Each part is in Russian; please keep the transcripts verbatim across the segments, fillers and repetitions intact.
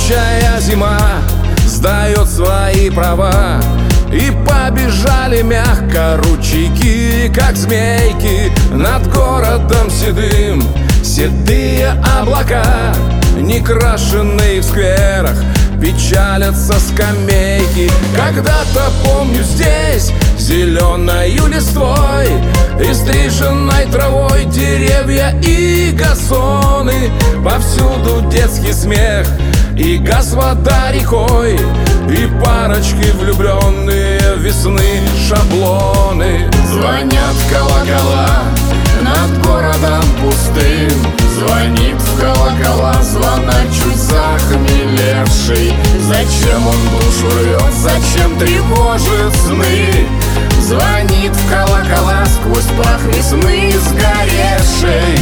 Колючая зима сдает свои права, и побежали мягко ручейки, как змейки, над городом седым. Седые облака, некрашенные в скверах, печалятся скамейки. Когда-то, помню, здесь зеленою листвой и стриженной травой деревья и газоны, повсюду детский смех, и газ вода рекой, и парочки влюбленные весны шаблоны. Звонят колокола над городом пустым, звонит в колокола звонарь чуть захмелевший. Зачем он душу рвет, зачем тревожит сны? Звонит в колокола сквозь прах весны сгоревшей.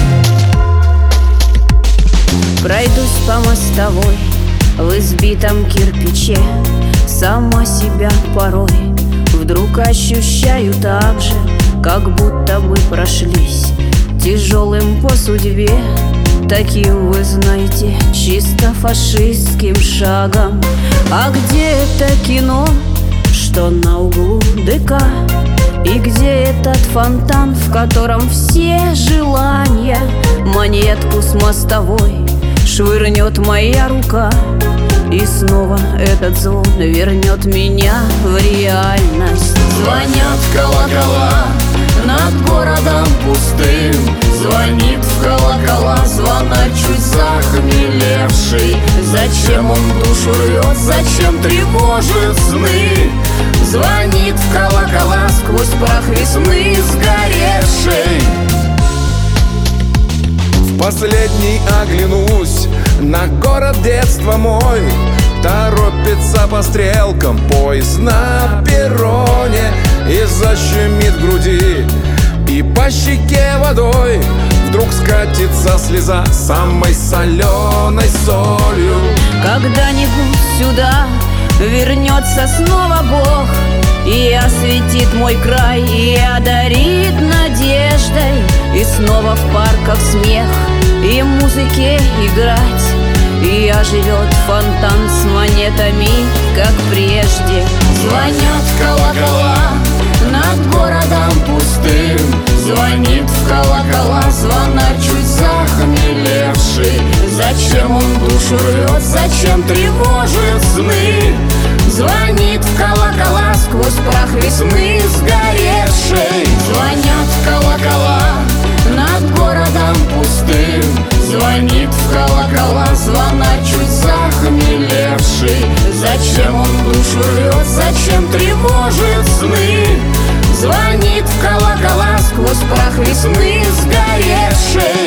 Пройдусь по мостовой в избитом кирпиче, сама себя порой вдруг ощущаю так же, как будто бы прошлись тяжелым по судьбе, таким, вы знаете, чисто фашистским шагом. А где это кино, что на углу ДК? И где этот фонтан, в котором все желания монетку с мостовой швырнет моя рука? И снова этот звон вернет меня в реальность. Звонят колокола над городом пустым, звонит в колокола звонарь чуть захмелевший. Зачем он душу рвет, зачем тревожит сны? Звонит в колокола сквозь прах весны сгоревшей. В последний оглянусь на город детства мой, торопится по стрелкам поезд на перроне, и защемит в груди, и по щеке водой вдруг скатится слеза самой соленой солью. Когда-нибудь сюда вернется снова Бог, и осветит мой край, и одарит надеждой, и снова в парках смех и музыке играть, и оживет фонтан с монетами, как прежде. Звонят колокола над городом пустым, звонит в колокола звонарь чуть захмелевший. Зачем он душу рвет, зачем тревожит сны? Звонит в колокола сквозь прах весны сгоревшей. Звонят колокола над городом пустым, звонит в колокола звонарь чуть захмелевший. Зачем он душу рвет, зачем тревожит сны? Звонит в колокола сквозь прах весны сгоревшей.